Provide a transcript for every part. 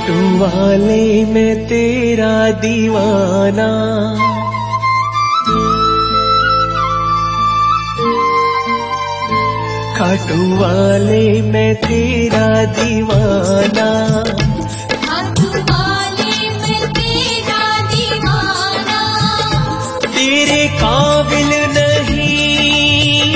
खाटू वाले मैं तेरा दीवाना, खाटू वाले मैं तेरा दीवाना, खाटू वाले मैं तेरा दीवाना। तेरे काबिल नहीं,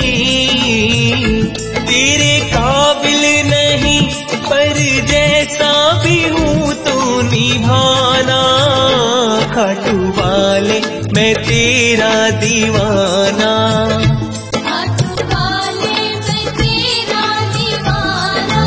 तेरे काबिल नहीं, पर जैसा भी हूँ तो निभाना। खाटू वाले मैं तेरा दीवाना, खाटू वाले मैं तेरा दीवाना।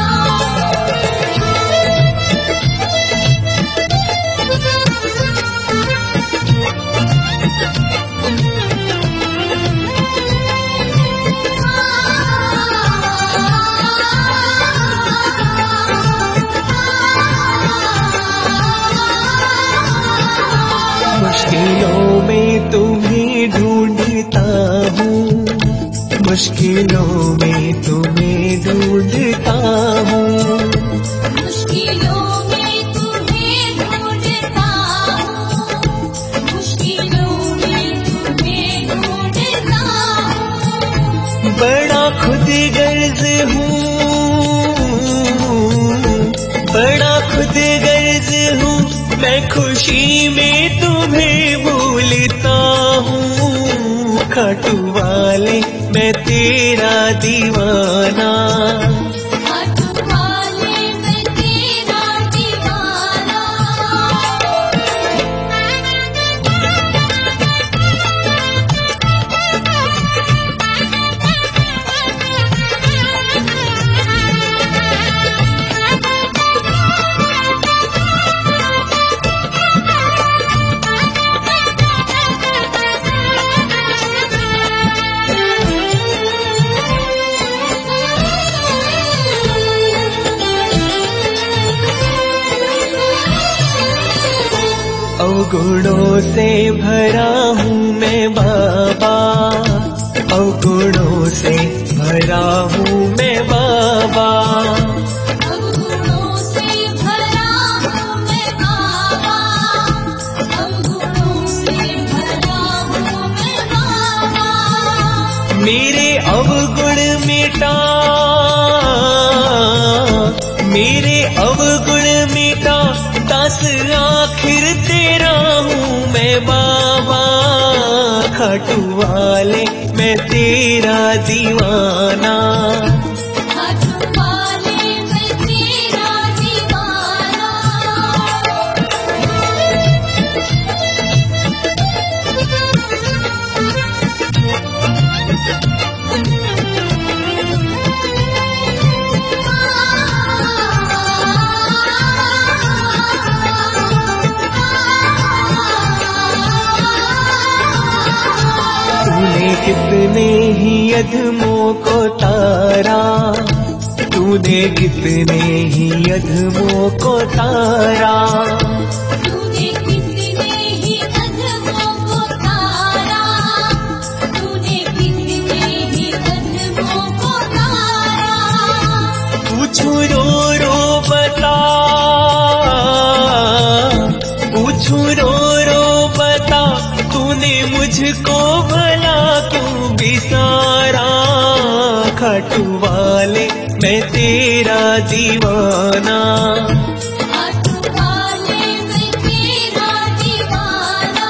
मुश्किलों में तुम्हें ढूंढता हूँ, मुश्किलों में तुम्हें ढूंढता हूँ, मुश्किलों में तुम्हें ढूंढता हूँ, मुश्किलों में तुम्हें ढूंढता हूँ। बड़ा खुदगर्ज हूँ, बड़ा खुदगर्ज हूँ, मैं खुशी में तुम्हें भूलता हूँ। खाटू वाले मैं तेरा दीवाना, खाटू वाले मैं तेरा दीवाना। अवगुणों से भरा हूँ मैं बाबा, अवगुणों से भरा हूँ मैं बाबा, अवगुणों से भरा हूँ मैं बाबा, अवगुणों से भरा हूँ मैं बाबा। मेरे अवगुण मिटा, मेरे अवगुण मिटा, दास आखिर तेरा हूँ मैं बाबा। खाटू वाले मैं तेरा दीवाना, खाटू वाले मैं तेरा दीवाना। तूने कितने ही अधमों को तारा, तूने कितने ही अधमों को तारा, तूने कितने ही अधमों को तारा, तूने कितने ही अधमों को तारा। पूछूं रो रो बता, पूछूं रो रो बता, तूने मुझको भला क्यों बिसारा। खाटू वाले मैं तेरा दीवाना, खाटू वाले मैं तेरा दीवाना।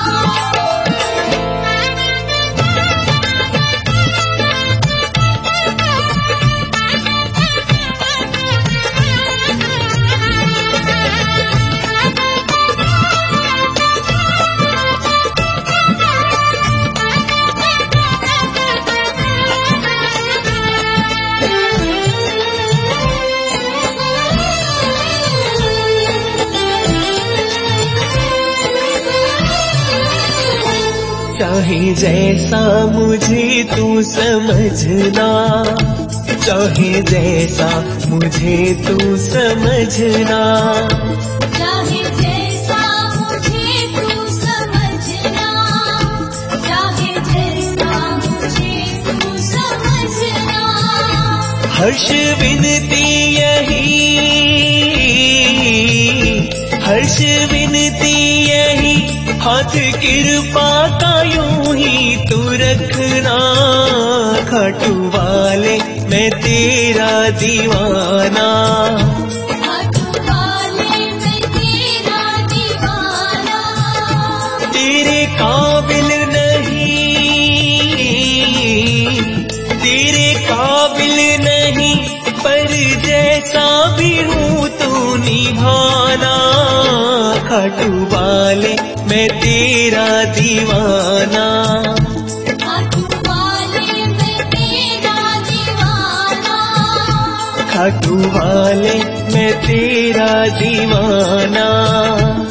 चाहे जैसा मुझे तू समझना, चाहे जैसा मुझे तू समझना, चाहे जैसा मुझे तू समझना, चाहे जैसा मुझे तू समझना। हर्ष विनती यही, हर्ष विनती यही हाथ कृपा का यूं ही तू रखना। खाटू वाले मैं तेरा दीवाना, खाटू वाले मैं तेरा दीवाना। तेरे काबिल नहीं पर जैसा भी हूँ तू निभाना। खाटू वाले मैं तेरा दीवाना, खाटू वाले मैं तेरा दीवाना। खाटू वाले मैं तेरा दीवाना।